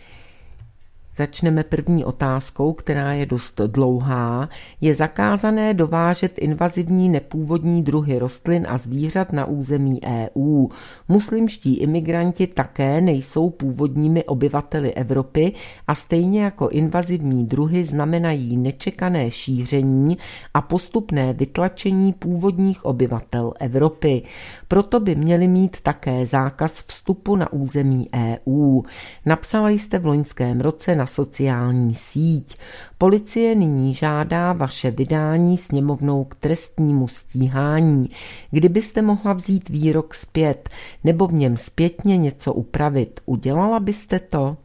Začneme první otázkou, která je dost dlouhá. Je zakázané dovážet invazivní nepůvodní druhy rostlin a zvířat na území E U. Muslimští imigranti také nejsou původními obyvateli Evropy a stejně jako invazivní druhy znamenají nečekané šíření a postupné vytlačení původních obyvatel Evropy. Proto by měli mít také zákaz vstupu na území E U. Napsala jste v loňském roce na sociální síť. Policie nyní žádá vaše vydání sněmovnou k trestnímu stíhání. Kdybyste mohla vzít výrok zpět nebo v něm zpětně něco upravit, udělala byste to?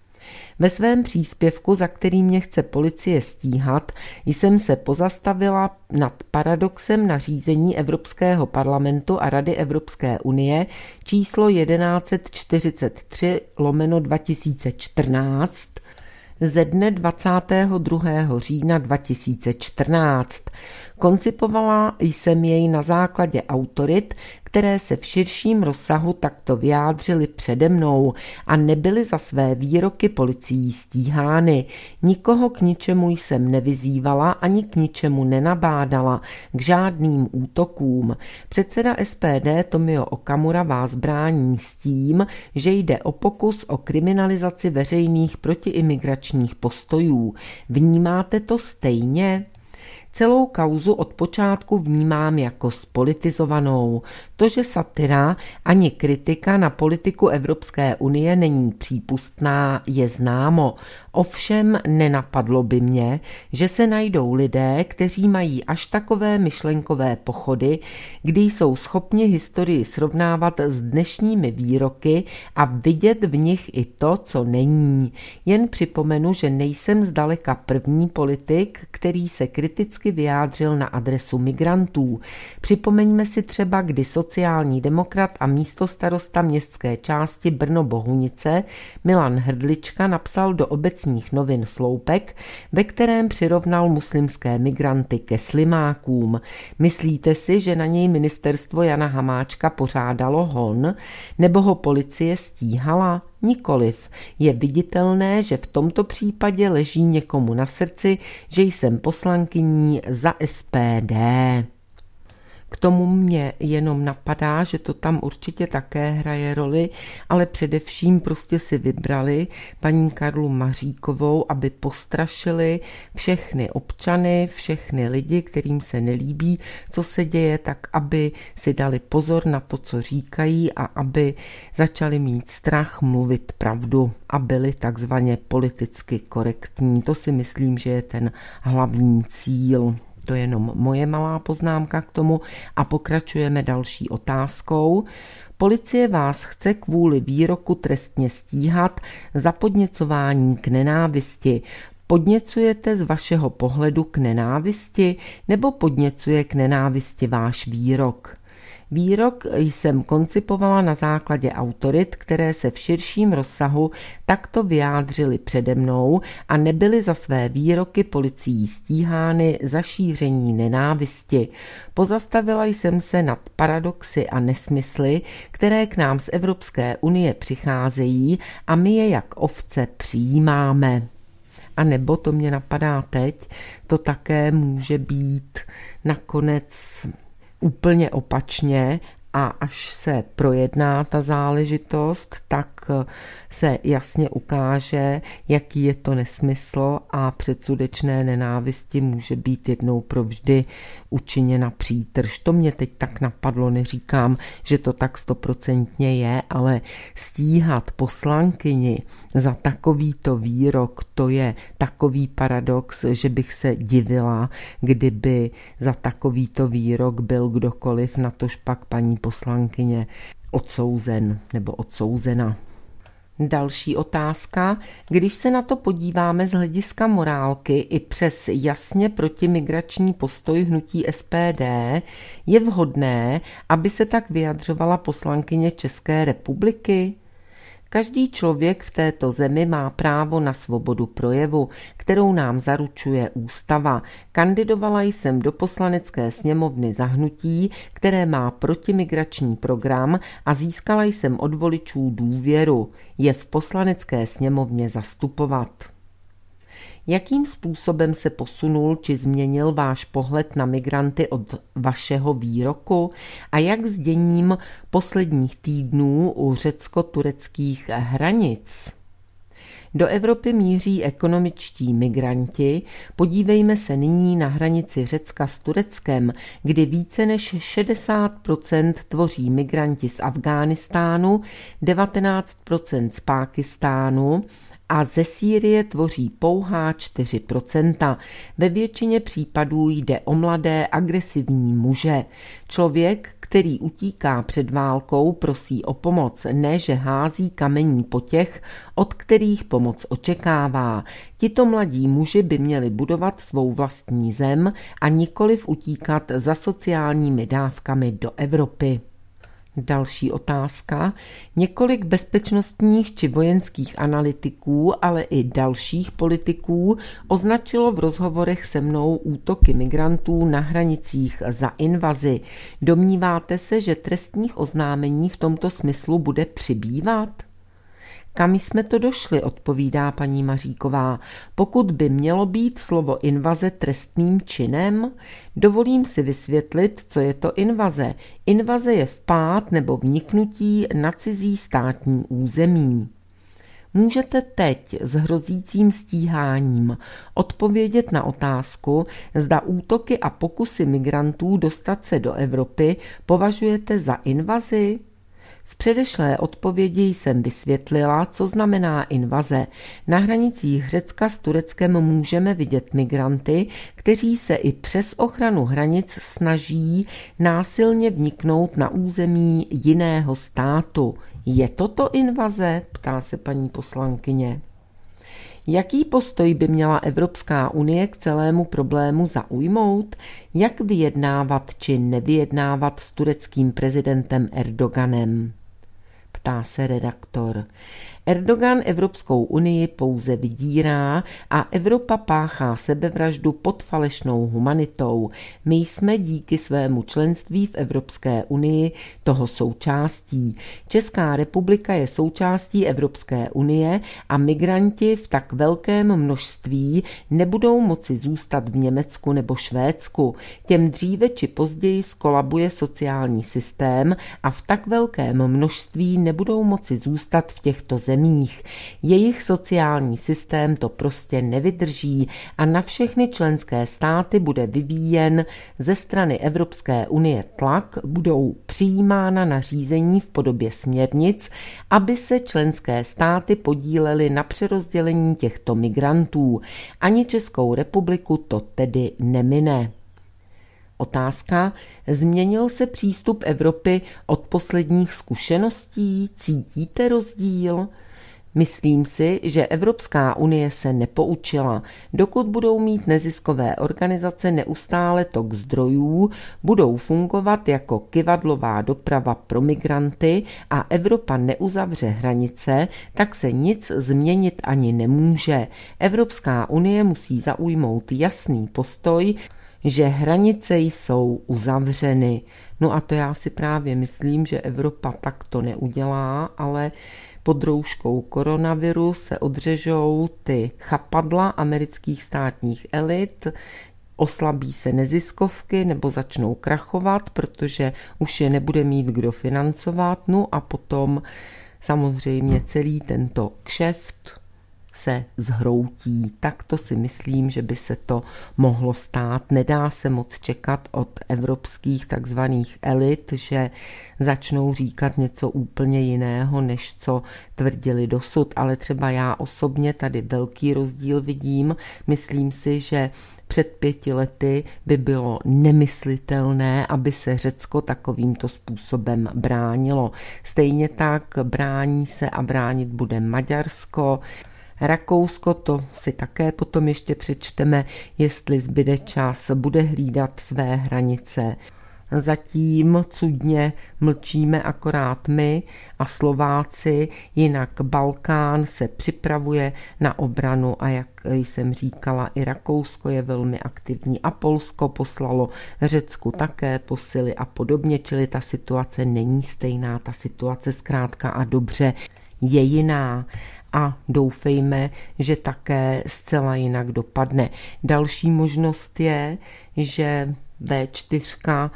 Ve svém příspěvku, za který mě chce policie stíhat, jsem se pozastavila nad paradoxem nařízení Evropského parlamentu a Rady Evropské unie číslo jedenáct set čtyřicet tři lomeno dva tisíce čtrnáct ze dne dvacátého druhého října dva tisíce čtrnáct. Koncipovala jsem jej na základě autorit, které se v širším rozsahu takto vyjádřily přede mnou a nebyly za své výroky policií stíhány. Nikoho k ničemu jsem nevyzývala ani k ničemu nenabádala, k žádným útokům. Předseda S P D Tomio Okamura vás brání s tím, že jde o pokus o kriminalizaci veřejných protiimigračních postojů. Vnímáte to stejně? Celou kauzu od počátku vnímám jako spolitizovanou. To, že satira ani kritika na politiku Evropské unie není přípustná, je známo. Ovšem nenapadlo by mě, že se najdou lidé, kteří mají až takové myšlenkové pochody, kdy jsou schopni historii srovnávat s dnešními výroky a vidět v nich i to, co není. Jen připomenu, že nejsem zdaleka první politik, který se kriticky vyjádřil na adresu migrantů. Připomeňme si třeba, kdy sociální demokrat a místostarosta městské části Brno-Bohunice Milan Hrdlička napsal do obecních novin Sloupek, ve kterém přirovnal muslimské migranty ke slimákům. Myslíte si, že na něj ministerstvo Jana Hamáčka pořádalo hon, nebo ho policie stíhala? Nikoliv. Je viditelné, že v tomto případě leží někomu na srdci, že jsem poslankyní za S P D. K tomu mě jenom napadá, že to tam určitě také hraje roli, ale především prostě si vybrali paní Karlu Maříkovou, aby postrašili všechny občany, všechny lidi, kterým se nelíbí, co se děje, tak aby si dali pozor na to, co říkají a aby začali mít strach mluvit pravdu a byli takzvaně politicky korektní. To si myslím, že je ten hlavní cíl. To je jenom moje malá poznámka k tomu a pokračujeme další otázkou. Policie vás chce kvůli výroku trestně stíhat za podněcování k nenávisti. Podněcujete z vašeho pohledu k nenávisti nebo podněcuje k nenávisti váš výrok? Výrok jsem koncipovala na základě autorit, které se v širším rozsahu takto vyjádřily přede mnou a nebyly za své výroky policií stíhány za šíření nenávisti. Pozastavila jsem se nad paradoxy a nesmysly, které k nám z Evropské unie přicházejí a my je jak ovce přijímáme. A nebo to mě napadá teď, to také může být nakonec úplně opačně a až se projedná ta záležitost, tak se jasně ukáže, jaký je to nesmysl a předsudečné nenávisti může být jednou provždy učiněna přítrž. To mě teď tak napadlo, neříkám, že to tak stoprocentně je, ale stíhat poslankyni za takovýto výrok, to je takový paradox, že bych se divila, kdyby za takovýto výrok byl kdokoliv, natož pak paní poslankyně odsouzen nebo odsouzena. Další otázka. Když se na to podíváme z hlediska morálky i přes jasně protimigrační postoj hnutí S P D, je vhodné, aby se tak vyjadřovala poslankyně České republiky? Každý člověk v této zemi má právo na svobodu projevu, kterou nám zaručuje ústava. Kandidovala jsem do poslanecké sněmovny za hnutí, které má protimigrační program a získala jsem od voličů důvěru je v poslanecké sněmovně zastupovat. Jakým způsobem se posunul či změnil váš pohled na migranty od vašeho výroku a jak s děním posledních týdnů u řecko-tureckých hranic? Do Evropy míří ekonomičtí migranti, podívejme se nyní na hranici Řecka s Tureckem, kdy více než šedesát procent tvoří migranti z Afghánistánu, devatenáct procent z Pákistánu, a ze Sýrie tvoří pouhá čtyři procenta. Ve většině případů jde o mladé agresivní muže. Člověk, který utíká před válkou, prosí o pomoc, ne že hází kamení po těch, od kterých pomoc očekává. Tito mladí muži by měli budovat svou vlastní zem a nikoliv utíkat za sociálními dávkami do Evropy. Další otázka. Několik bezpečnostních či vojenských analytiků, ale i dalších politiků označilo v rozhovorech se mnou útoky migrantů na hranicích za invazi. Domníváte se, že trestních oznámení v tomto smyslu bude přibývat? Kam jsme to došli, odpovídá paní Maříková. Pokud by mělo být slovo invaze trestným činem, dovolím si vysvětlit, co je to invaze. Invaze je vpád nebo vniknutí na cizí státní území. Můžete teď s hrozícím stíháním odpovědět na otázku, zda útoky a pokusy migrantů dostat se do Evropy považujete za invazi? V předešlé odpovědi jsem vysvětlila, co znamená invaze. Na hranicích Řecka s Tureckem můžeme vidět migranty, kteří se i přes ochranu hranic snaží násilně vniknout na území jiného státu. Je toto invaze? Ptá se paní poslankyně. Jaký postoj by měla Evropská unie k celému problému zaujmout? Jak vyjednávat či nevyjednávat s tureckým prezidentem Erdoganem? Ptá se redaktor. Erdogan Evropskou unii pouze vydírá a Evropa páchá sebevraždu pod falešnou humanitou. My jsme díky svému členství v Evropské unii toho součástí. Česká republika je součástí Evropské unie a migranti v tak velkém množství nebudou moci zůstat v Německu nebo Švédsku. Těm dříve či později skolabuje sociální systém a v tak velkém množství nebudou moci zůstat v těchto zemích. Jejich sociální systém to prostě nevydrží a na všechny členské státy bude vyvíjen ze strany Evropské unie tlak, budou přijímána nařízení v podobě směrnic, aby se členské státy podílely na přerozdělení těchto migrantů. Ani Českou republiku to tedy nemine. Otázka. Změnil se přístup Evropy od posledních zkušeností? Cítíte rozdíl? Myslím si, že Evropská unie se nepoučila. Dokud budou mít neziskové organizace neustále tok zdrojů, budou fungovat jako kyvadlová doprava pro migranty a Evropa neuzavře hranice, tak se nic změnit ani nemůže. Evropská unie musí zaujmout jasný postoj, že hranice jsou uzavřeny. No a to já si právě myslím, že Evropa takto neudělá, ale pod rouškou koronaviru se odřežou ty chapadla amerických státních elit, oslabí se neziskovky nebo začnou krachovat, protože už je nebude mít kdo financovat, no a potom samozřejmě celý tento kšeft se zhroutí. Tak to si myslím, že by se to mohlo stát. Nedá se moc čekat od evropských takzvaných elit, že začnou říkat něco úplně jiného, než co tvrdili dosud. Ale třeba já osobně tady velký rozdíl vidím. Myslím si, že před pěti lety by bylo nemyslitelné, aby se Řecko takovýmto způsobem bránilo. Stejně tak brání se a bránit bude Maďarsko. Rakousko, to si také potom ještě přečteme, jestli zbyde čas, bude hlídat své hranice. Zatím cudně mlčíme akorát my a Slováci, jinak Balkán se připravuje na obranu a jak jsem říkala, i Rakousko je velmi aktivní a Polsko poslalo Řecku také posily a podobně, čili ta situace není stejná, ta situace zkrátka a dobře je jiná. A doufejme, že také zcela jinak dopadne. Další možnost je, že vé čtyři,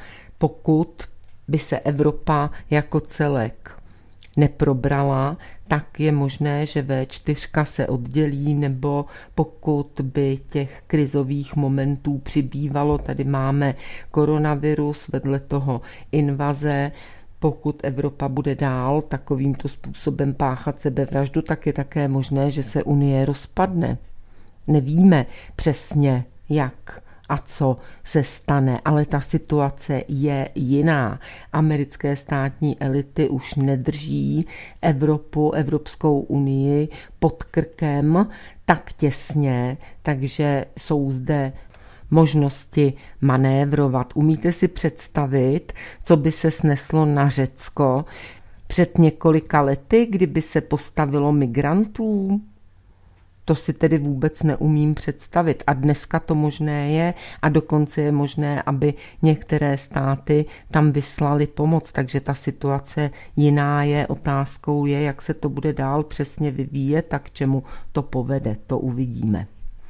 pokud by se Evropa jako celek neprobrala, tak je možné, že vé čtyři se oddělí, nebo pokud by těch krizových momentů přibývalo, tady máme koronavirus, vedle toho invaze. Pokud Evropa bude dál takovýmto způsobem páchat sebevraždu, tak je také možné, že se Unie rozpadne. Nevíme přesně, jak a co se stane, ale ta situace je jiná. Americké státní elity už nedrží Evropu, Evropskou unii pod krkem tak těsně, takže jsou zde možnosti manévrovat. Umíte si představit, co by se sneslo na Řecko před několika lety, kdyby se postavilo migrantů? To si tedy vůbec neumím představit. A dneska to možné je a dokonce je možné, aby některé státy tam vyslali pomoc. Takže ta situace jiná je. Otázkou je, jak se to bude dál přesně vyvíjet a k čemu to povede. To uvidíme.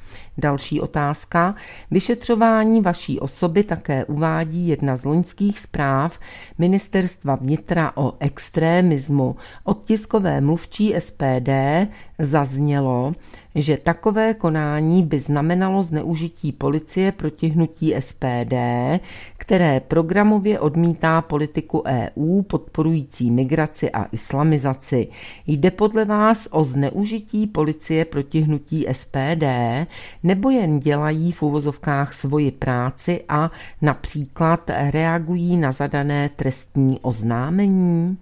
Další otázka. Vyšetřování vaší osoby také uvádí jedna z loňských zpráv Ministerstva vnitra o extrémismu. Od tiskové mluvčí S P D zaznělo, že takové konání by znamenalo zneužití policie proti hnutí S P D, které programově odmítá politiku E U podporující migraci a islamizaci. Jde podle vás o zneužití policie proti hnutí S P D, nebo jen dělají v uvozovkách svoji práci a například reagují na zadané trestní oznámení?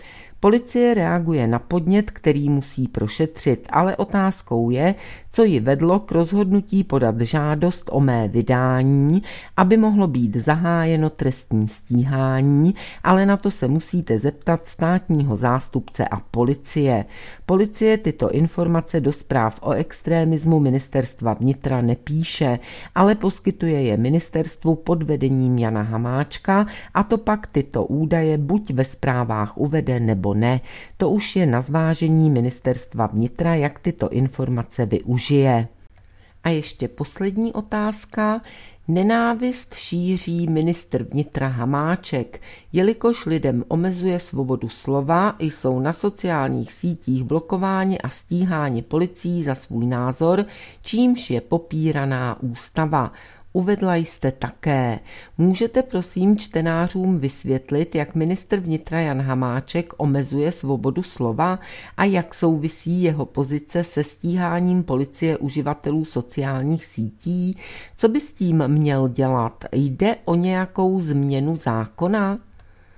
Policie reaguje na podnět, který musí prošetřit, ale otázkou je, co ji vedlo k rozhodnutí podat žádost o mé vydání, aby mohlo být zahájeno trestní stíhání, ale na to se musíte zeptat státního zástupce a policie. Policie tyto informace do zpráv o extrémismu Ministerstva vnitra nepíše, ale poskytuje je ministerstvu pod vedením Jana Hamáčka a to pak tyto údaje buď ve zprávách uvede nebo ne. To už je na zvážení Ministerstva vnitra, jak tyto informace využije. A ještě poslední otázka. Nenávist šíří ministr vnitra Hamáček, jelikož lidem omezuje svobodu slova, jsou na sociálních sítích blokováni a stíháni policií za svůj názor, čímž je popíraná ústava. Uvedla jste také. Můžete prosím čtenářům vysvětlit, jak ministr vnitra Jan Hamáček omezuje svobodu slova a jak souvisí jeho pozice se stíháním policie uživatelů sociálních sítí? Co by s tím měl dělat? Jde o nějakou změnu zákona?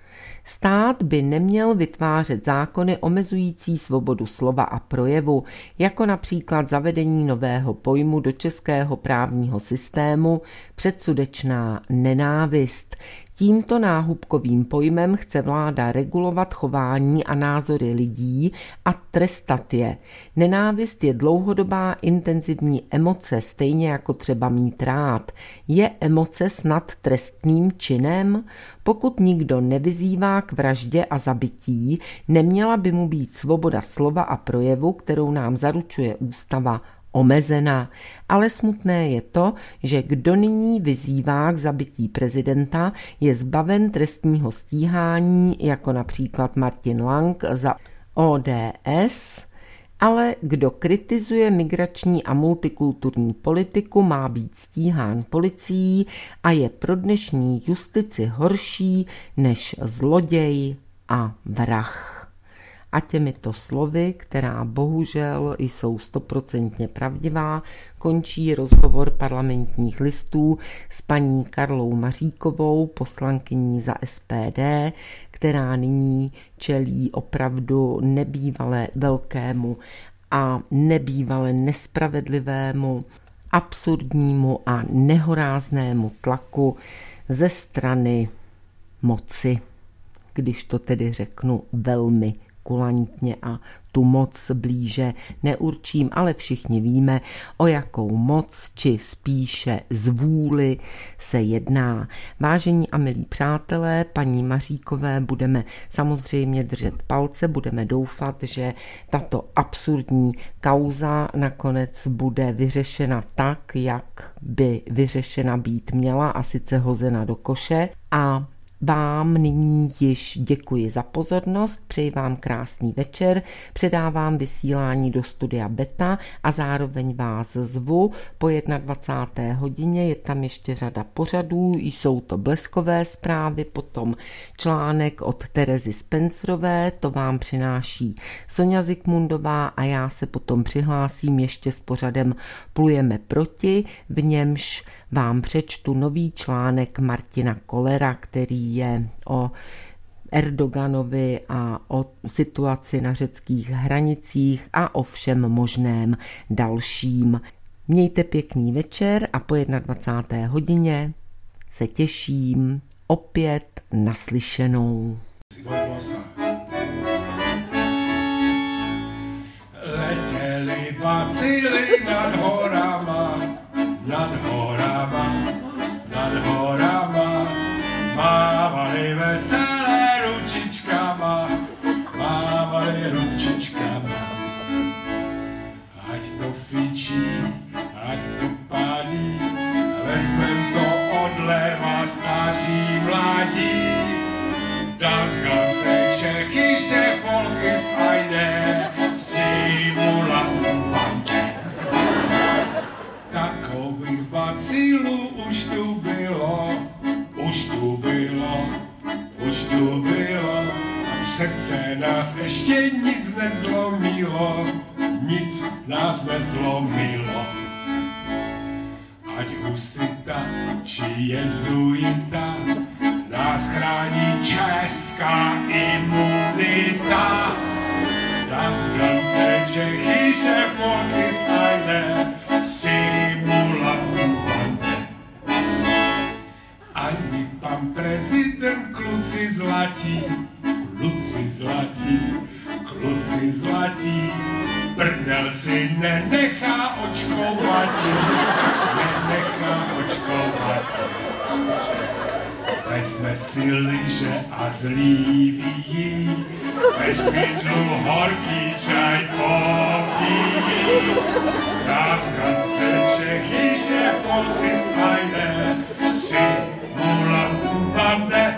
Stát by neměl vytvářet zákony omezující svobodu slova a projevu, jako například zavedení nového pojmu do českého právního systému předsudečná nenávist. Tímto náhubkovým pojmem chce vláda regulovat chování a názory lidí a trestat je. Nenávist je dlouhodobá intenzivní emoce, stejně jako třeba mít rád. Je emoce snad trestným činem? Pokud nikdo nevyzývá k vraždě a zabití, neměla by mu být svoboda slova a projevu, kterou nám zaručuje ústava, omezená. Ale smutné je to, že kdo nyní vyzývá k zabití prezidenta, je zbaven trestního stíhání, jako například Martin Lang za O D S, ale kdo kritizuje migrační a multikulturní politiku, má být stíhán policií a je pro dnešní justici horší než zloděj a vrah. A těmito slovy, která bohužel jsou stoprocentně pravdivá, končí rozhovor Parlamentních listů s paní Karlou Maříkovou, poslankyní za S P D, která nyní čelí opravdu nebývale velkému a nebývale nespravedlivému, absurdnímu a nehoráznému tlaku ze strany moci, když to tedy řeknu velmi kulantně, a tu moc blíže neurčím, ale všichni víme, o jakou moc, či spíše zvůli se jedná. Vážení a milí přátelé, paní Maříkové budeme samozřejmě držet palce, budeme doufat, že tato absurdní kauza nakonec bude vyřešena tak, jak by vyřešena být měla, a sice hozena do koše. A vám nyní již děkuji za pozornost, přeji vám krásný večer, předávám vysílání do studia Beta a zároveň vás zvu po dvacáté jedné hodině, je tam ještě řada pořadů, jsou to bleskové zprávy, potom článek od Terezy Spencerové, to vám přináší Sonja Zikmundová a já se potom přihlásím ještě s pořadem Plujeme proti, v němž vám přečtu nový článek Martina Kollera, který je o Erdoganovi a o situaci na řeckých hranicích a o všem možném dalším. Mějte pěkný večer a po dvacáté jedné hodině se těším opět naslyšenou. Letěli bacily nad horama, nad horama, nad horama, mávali veselé ručičkama, mávali ručičkama. Ať to fičí, ať to pádí, vezmem to odleva stáří mládí. Das ganze tschechische Volk ist eine Simulantenbande. Takových bacilů už tu bylo, už tu bylo, už tu bylo. A přece nás ještě nic nezlomilo, nic nás nezlomilo. Ať husita či jezuita, nás chrání česká imunita. Das ganze tschechische Volk ist eine Simulantenbande. Ani pan prezident, kluci zlatí, kluci zlatí, kluci zlatí, prdel si nenechá očkovatí, nenechá očkovatí. Vezme si lyže a zlíví, ve špidlu horký čaj popíjí. Das ganze tschechische Volk ist eine Simulantenbande.